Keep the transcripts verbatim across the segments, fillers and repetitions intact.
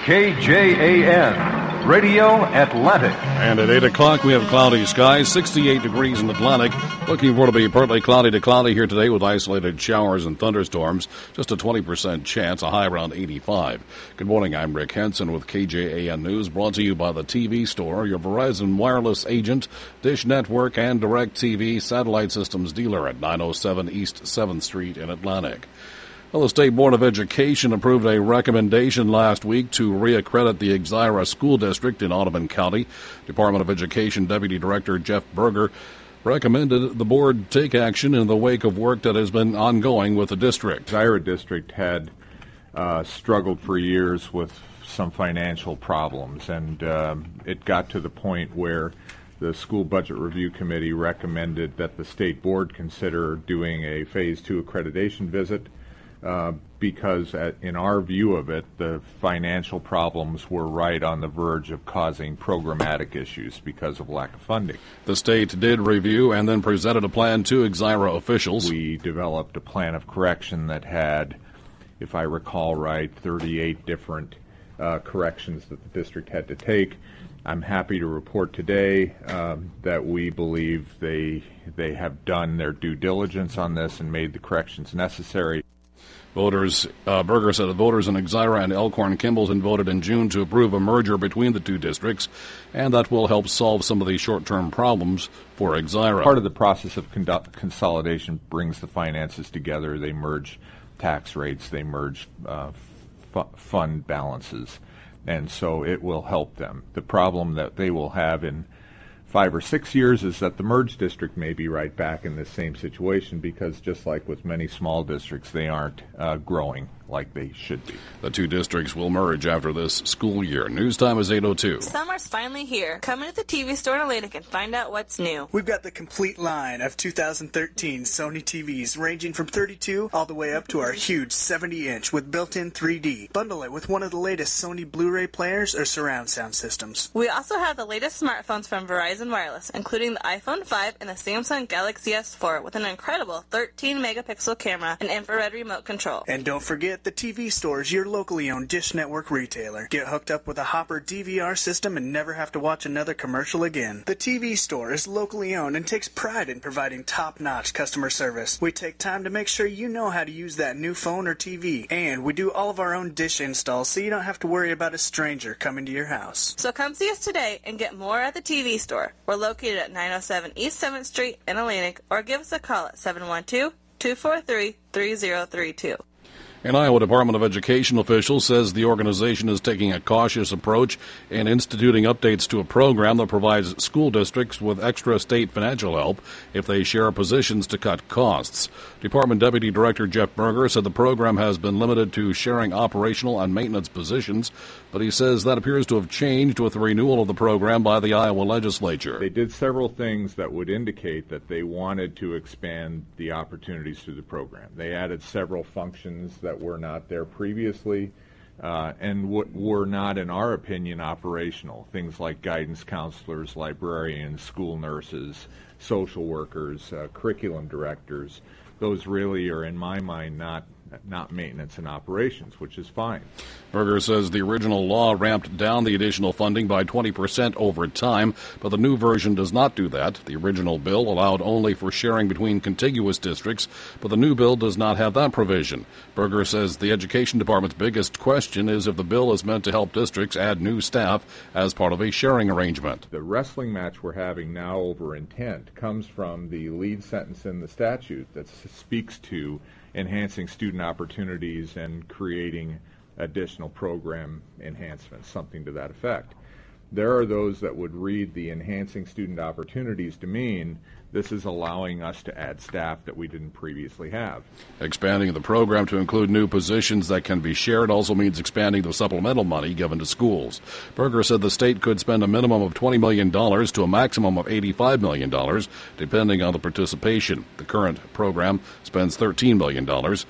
K J A N, Radio Atlantic. And at eight o'clock, we have cloudy skies, sixty-eight degrees in Atlantic. Looking for it to be partly cloudy to cloudy here today with isolated showers and thunderstorms. Just a twenty percent chance, a high around eighty-five. Good morning, I'm Rick Henson with K J A N News, brought to you by the T V Store, your Verizon wireless agent, Dish Network, and DirecTV satellite systems dealer at nine oh seven East seventh Street in Atlantic. Well, the State Board of Education approved a recommendation last week to reaccredit the Exira School District in Audubon County. Department of Education Deputy Director Jeff Berger recommended the board take action in the wake of work that has been ongoing with the district. Exira District had uh, struggled for years with some financial problems, and um, it got to the point where the School Budget Review Committee recommended that the State Board consider doing a Phase two accreditation visit. Uh, because at, in our view of it, the financial problems were right on the verge of causing programmatic issues because of lack of funding. The state did review and then presented a plan to Exira officials. We developed a plan of correction that had, if I recall right, thirty-eight different uh, corrections that the district had to take. I'm happy to report today um, that we believe they they have done their due diligence on this and made the corrections necessary. Voters, uh, Berger said the voters in Exira and Elkhorn-Kimballton voted in June to approve a merger between the two districts, and that will help solve some of the short-term problems for Exira. Part of the process of conduct- consolidation brings the finances together. They merge tax rates, they merge uh, f- fund balances, and so it will help them. The problem that they will have in five or six years is that the merged district may be right back in the same situation because just like with many small districts, they aren't uh, growing like they should be. The two districts will merge after this school year. News time is eight oh two. Summer's finally here. Come into the T V store in Atlantic and find out what's new. We've got the complete line of two thousand thirteen Sony T Vs ranging from thirty-two all the way up to our huge seventy inch with built-in three D. Bundle it with one of the latest Sony Blu-ray players or surround sound systems. We also have the latest smartphones from Verizon Wireless, including the iPhone five and the Samsung Galaxy S four with an incredible thirteen megapixel camera and infrared remote control. And don't forget, the T V store is your locally owned Dish Network retailer. Get hooked up with a Hopper D V R system and never have to watch another commercial again. The T V store is locally owned and takes pride in providing top-notch customer service. We take time to make sure you know how to use that new phone or T V. And we do all of our own dish installs so you don't have to worry about a stranger coming to your house. So come see us today and get more at the T V store. We're located at nine oh seven East seventh Street in Atlantic, or give us a call at seven one two, two four three, three oh three two. An Iowa Department of Education official says the organization is taking a cautious approach in instituting updates to a program that provides school districts with extra state financial help if they share positions to cut costs. Department Deputy Director Jeff Berger said the program has been limited to sharing operational and maintenance positions, but he says that appears to have changed with the renewal of the program by the Iowa legislature. They did several things that would indicate that they wanted to expand the opportunities through the program. They added several functions that were not there previously uh, and w- were not, in our opinion, operational. Things like guidance counselors, librarians, school nurses, social workers, uh, curriculum directors. Those really are, in my mind, not not maintenance and operations, which is fine. Berger says the original law ramped down the additional funding by twenty percent over time, but the new version does not do that. The original bill allowed only for sharing between contiguous districts, but the new bill does not have that provision. Berger says the Education Department's biggest question is if the bill is meant to help districts add new staff as part of a sharing arrangement. The wrestling match we're having now over intent comes from the lead sentence in the statute that speaks to enhancing student opportunities and creating additional program enhancements, something to that effect. There are those that would read the enhancing student opportunities to mean this is allowing us to add staff that we didn't previously have. Expanding the program to include new positions that can be shared also means expanding the supplemental money given to schools. Berger said the state could spend a minimum of twenty million dollars to a maximum of eighty-five million dollars, depending on the participation. The current program spends thirteen million dollars.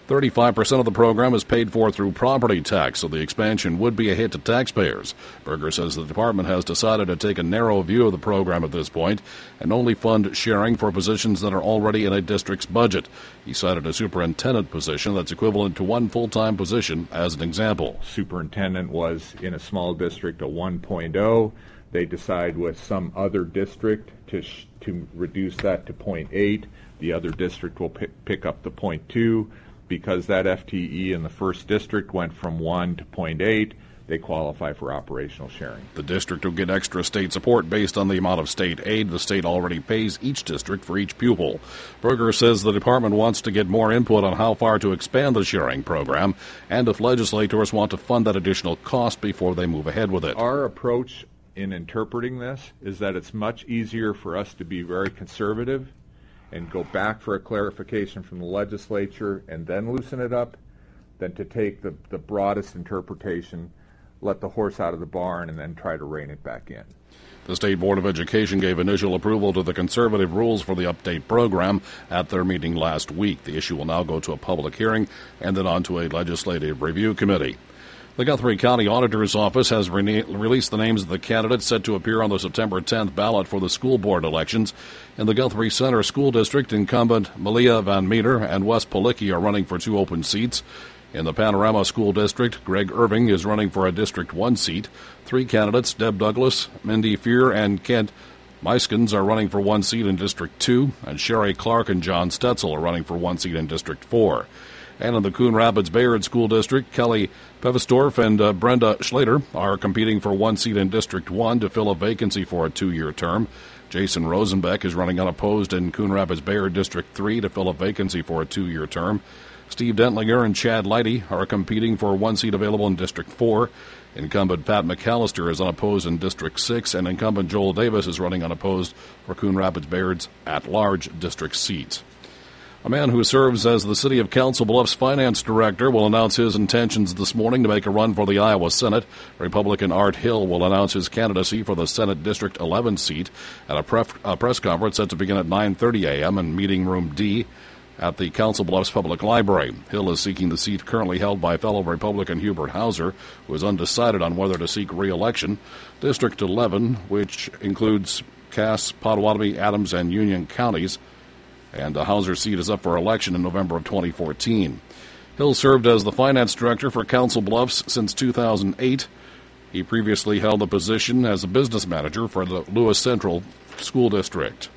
thirty-five percent of the program is paid for through property tax, so the expansion would be a hit to taxpayers. Berger says the department has decided to take a narrow view of the program at this point and only fund sharing for positions that are already in a district's budget. He cited a superintendent position that's equivalent to one full-time position as an example. Superintendent was in a small district a one point oh. They decide with some other district to sh- to reduce that to point eight. The other district will pick, pick up the point two. Because that F T E in the first district went from one to point eight, they qualify for operational sharing. The district will get extra state support based on the amount of state aid the state already pays each district for each pupil. Berger says the department wants to get more input on how far to expand the sharing program and if legislators want to fund that additional cost before they move ahead with it. Our approach in interpreting this is that it's much easier for us to be very conservative and go back for a clarification from the legislature and then loosen it up than to take the, the broadest interpretation, let the horse out of the barn, and then try to rein it back in. The State Board of Education gave initial approval to the conservative rules for the update program at their meeting last week. The issue will now go to a public hearing and then on to a legislative review committee. The Guthrie County Auditor's Office has re- released the names of the candidates set to appear on the September tenth ballot for the school board elections. In the Guthrie Center School District, incumbent Malia Van Meter and Wes Policki are running for two open seats. In the Panorama School District, Greg Irving is running for a District one seat. Three candidates, Deb Douglas, Mindy Fear, and Kent Meiskens, are running for one seat in District two, and Sherry Clark and John Stetzel are running for one seat in District four. And in the Coon Rapids-Bayard School District, Kelly Pevestorf and uh, Brenda Schlater are competing for one seat in District one to fill a vacancy for a two-year term. Jason Rosenbeck is running unopposed in Coon Rapids-Bayard District three to fill a vacancy for a two-year term. Steve Dentlinger and Chad Leidy are competing for one seat available in District four. Incumbent Pat McAllister is unopposed in District six, and incumbent Joel Davis is running unopposed for Coon Rapids-Bayard's at-large District seat. A man who serves as the City of Council Bluffs finance director will announce his intentions this morning to make a run for the Iowa Senate. Republican Art Hill will announce his candidacy for the Senate District eleven seat at a, pref- a press conference set to begin at nine thirty a.m. in Meeting Room D at the Council Bluffs Public Library. Hill is seeking the seat currently held by fellow Republican Hubert Hauser, who is undecided on whether to seek re-election. District eleven, which includes Cass, Potawatomi, Adams, and Union counties, and the Hauser seat is up for election in November of twenty fourteen. Hill served as the finance director for Council Bluffs since two thousand eight. He previously held the position as a business manager for the Lewis Central School District.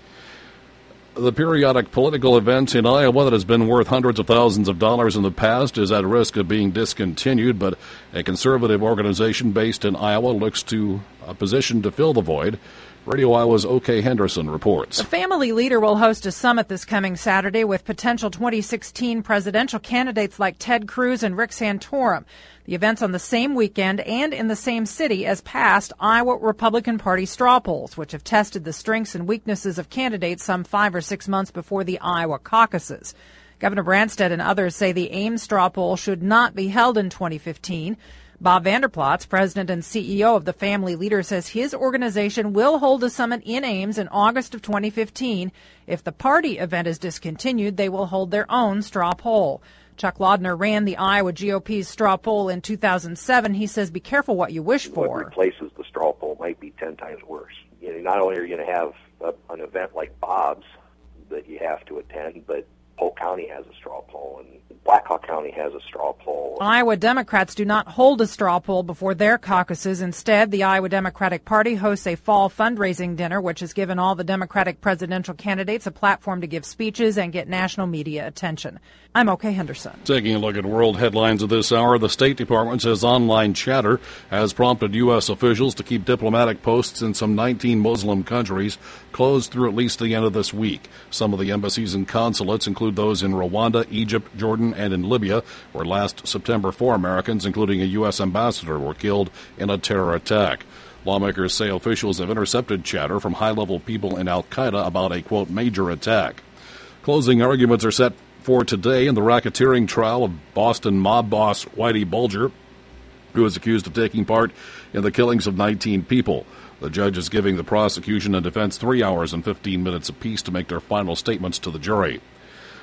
The periodic political event in Iowa that has been worth hundreds of thousands of dollars in the past is at risk of being discontinued, but a conservative organization based in Iowa looks to a position to fill the void. Radio Iowa's O K. Henderson reports. The Family Leader will host a summit this coming Saturday with potential twenty sixteen presidential candidates like Ted Cruz and Rick Santorum. The event's on the same weekend and in the same city as past Iowa Republican Party straw polls, which have tested the strengths and weaknesses of candidates some five or six months before the Iowa caucuses. Governor Branstad and others say the Ames straw poll should not be held in twenty fifteen. Bob Vanderplatz, president and C E O of the Family Leader, says his organization will hold a summit in Ames in August of twenty fifteen. If the party event is discontinued, they will hold their own straw poll. Chuck Laudner ran the Iowa G O P's straw poll in two thousand seven. He says, be careful what you wish for. What replaces the straw poll might be ten times worse. You know, not only are you going to have a, an event like Bob's that you have to attend, but Polk County has a straw poll, and Blackhawk County has a straw poll. Iowa Democrats do not hold a straw poll before their caucuses. Instead, the Iowa Democratic Party hosts a fall fundraising dinner, which has given all the Democratic presidential candidates a platform to give speeches and get national media attention. I'm O K. Henderson. Taking a look at world headlines of this hour, the State Department says online chatter has prompted U S officials to keep diplomatic posts in some nineteen Muslim countries closed through at least the end of this week. Some of the embassies and consulates include those in Rwanda, Egypt, Jordan, and in Libya, where last September four Americans, including a U S ambassador, were killed in a terror attack. Lawmakers say officials have intercepted chatter from high-level people in al-Qaeda about a, quote, major attack. Closing arguments are set for today in the racketeering trial of Boston mob boss Whitey Bulger, who is accused of taking part in the killings of nineteen people. The judge is giving the prosecution and defense three hours and fifteen minutes apiece to make their final statements to the jury.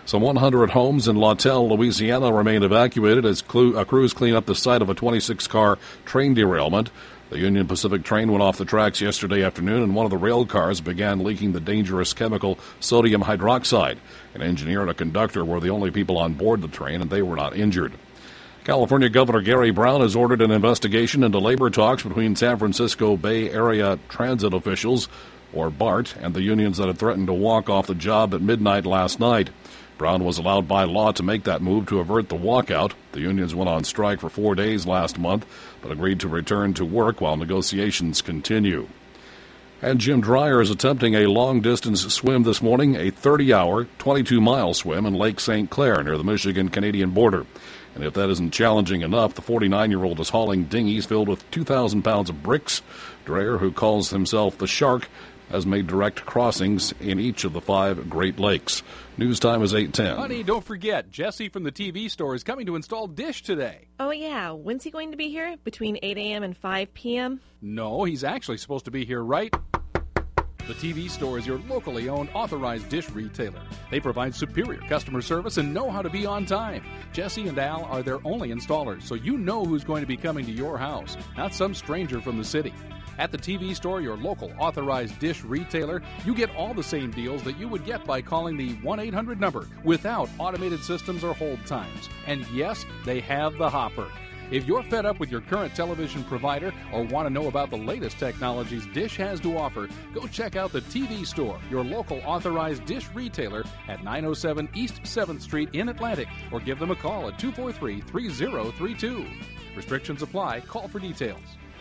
Some one hundred homes in Lawtell, Louisiana remain evacuated as crews clean up the site of a twenty-six car train derailment. The Union Pacific train went off the tracks yesterday afternoon, and one of the rail cars began leaking the dangerous chemical sodium hydroxide. An engineer and a conductor were the only people on board the train, and they were not injured. California Governor Gary Brown has ordered an investigation into labor talks between San Francisco Bay Area transit officials, or BART, and the unions that had threatened to walk off the job at midnight last night. Brown was allowed by law to make that move to avert the walkout. The unions went on strike for four days last month, but agreed to return to work while negotiations continue. And Jim Dreyer is attempting a long-distance swim this morning, a thirty-hour, twenty-two mile swim in Lake Saint Clair near the Michigan-Canadian border. And if that isn't challenging enough, the forty-nine-year-old is hauling dinghies filled with two thousand pounds of bricks. Dreyer, who calls himself the Shark, has made direct crossings in each of the five Great Lakes. News time is eight ten. Honey, don't forget, Jesse from the T V store is coming to install Dish today. Oh, yeah. When's he going to be here? Between eight a.m. and five p.m.? No, he's actually supposed to be here right... The T V store is your locally owned, authorized Dish retailer. They provide superior customer service and know how to be on time. Jesse and Al are their only installers, so you know who's going to be coming to your house, not some stranger from the city. At the T V store, your local authorized Dish retailer, you get all the same deals that you would get by calling the one eight hundred number without automated systems or hold times. And yes, they have the Hopper. If you're fed up with your current television provider or want to know about the latest technologies Dish has to offer, go check out the T V store, your local authorized Dish retailer at nine oh seven East seventh Street in Atlantic, or give them a call at two four three, three oh three two. Restrictions apply. Call for details.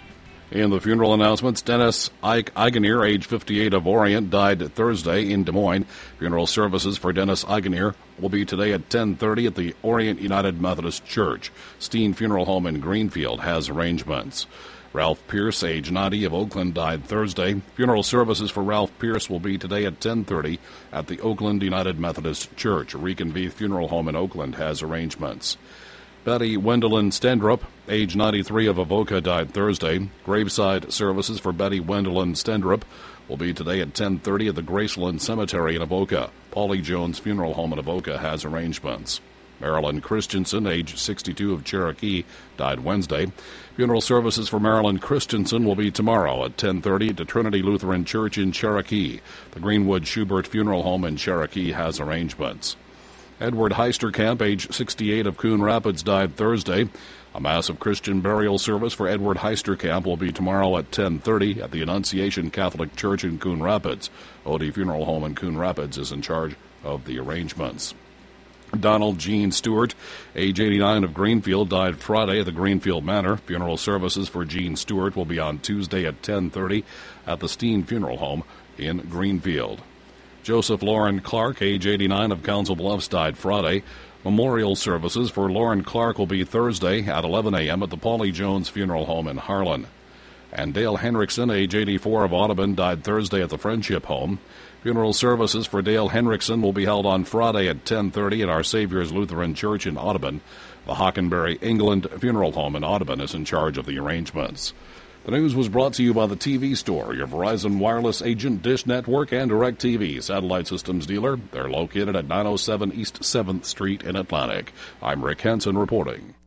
In the funeral announcements, Dennis Eigener, age fifty-eight, of Orient, died Thursday in Des Moines. Funeral services for Dennis Eigener will be today at ten thirty at the Orient United Methodist Church. Steen Funeral Home in Greenfield has arrangements. Ralph Pierce, age ninety, of Oakland, died Thursday. Funeral services for Ralph Pierce will be today at ten thirty at the Oakland United Methodist Church. Reconvene Funeral Home in Oakland has arrangements. Betty Wendelin Stendrup, age ninety-three, of Avoca, died Thursday. Graveside services for Betty Wendelin Stendrup will be today at ten thirty at the Graceland Cemetery in Avoca. Paulie Jones Funeral Home in Avoca has arrangements. Marilyn Christensen, age sixty-two, of Cherokee, died Wednesday. Funeral services for Marilyn Christensen will be tomorrow at ten thirty at the Trinity Lutheran Church in Cherokee. The Greenwood Schubert Funeral Home in Cherokee has arrangements. Edward Heisterkamp, age sixty-eight, of Coon Rapids, died Thursday. A massive Christian burial service for Edward Heisterkamp will be tomorrow at ten thirty at the Annunciation Catholic Church in Coon Rapids. Odie Funeral Home in Coon Rapids is in charge of the arrangements. Donald Gene Stewart, age eighty-nine, of Greenfield, died Friday at the Greenfield Manor. Funeral services for Gene Stewart will be on Tuesday at ten thirty at the Steen Funeral Home in Greenfield. Joseph Lauren Clark, age eighty-nine, of Council Bluffs, died Friday. Memorial services for Lauren Clark will be Thursday at eleven a.m. at the Paulie Jones Funeral Home in Harlan. And Dale Henriksen, age eighty-four, of Audubon, died Thursday at the Friendship Home. Funeral services for Dale Henriksen will be held on Friday at ten thirty at Our Savior's Lutheran Church in Audubon. The Hockenberry England Funeral Home in Audubon is in charge of the arrangements. The news was brought to you by the T V Store, your Verizon Wireless agent, Dish Network, and DirecTV satellite systems dealer. They're located at nine oh seven East seventh Street in Atlantic. I'm Rick Henson reporting.